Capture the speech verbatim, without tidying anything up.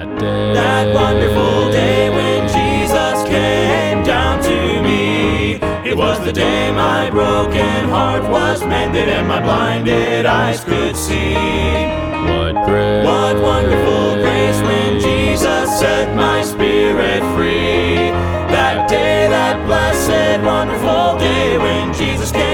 that day, that wonderful day when Jesus came down to me. It was the day my broken heart was mended and my blinded eyes could see. what grace, What wonderful grace when Jesus set my spirit free. That day, that blessed wonderful day when Jesus came